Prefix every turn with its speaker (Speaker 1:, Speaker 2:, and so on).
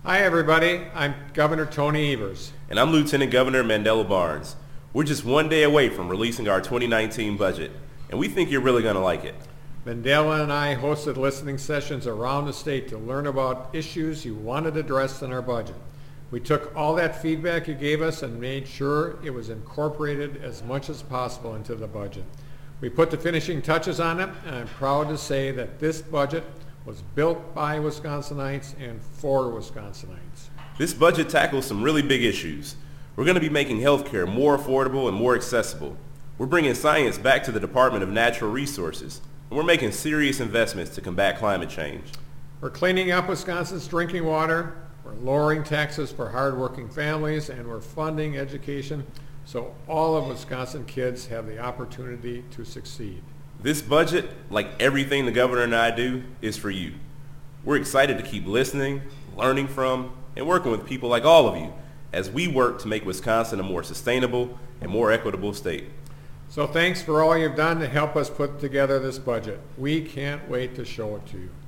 Speaker 1: Hi, everybody. I'm Governor Tony Evers.
Speaker 2: And I'm Lieutenant Governor Mandela Barnes. We're just one day away from releasing our 2019 budget, and we think you're really going to like it.
Speaker 1: Mandela and I hosted listening sessions around the state to learn about issues you wanted addressed in our budget. We took all that feedback you gave us and made sure it was incorporated as much as possible into the budget. We put the finishing touches on it, and I'm proud to say that this budget was built by Wisconsinites and for Wisconsinites.
Speaker 2: This budget tackles some really big issues. We're going to be making healthcare more affordable and more accessible. We're bringing science back to the Department of Natural Resources, and we're making serious investments to combat climate change.
Speaker 1: We're cleaning up Wisconsin's drinking water, we're lowering taxes for hardworking families, and we're funding education so all of Wisconsin kids have the opportunity to succeed.
Speaker 2: This budget, like everything the governor and I do, is for you. We're excited to keep listening, learning from, and working with people like all of you as we work to make Wisconsin a more sustainable and more equitable state.
Speaker 1: So thanks for all you've done to help us put together this budget. We can't wait to show it to you.